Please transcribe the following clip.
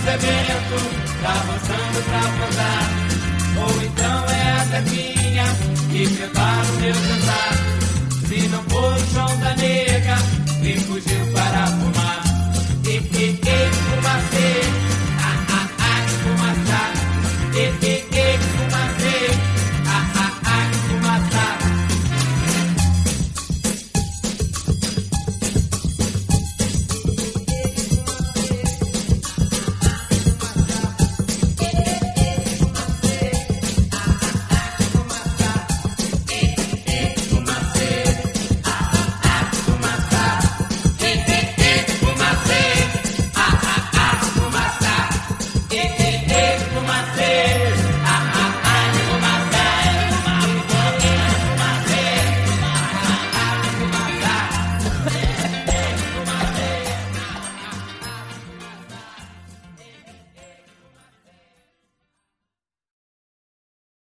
sebento, tá avançando pra plantar. Ou então é a Zefinha que prepara o meu jantar. Se não for o João da Nega, que fugiu para fumar. Fumacê, fumaça. Fumacê, fumaça. Fumacê.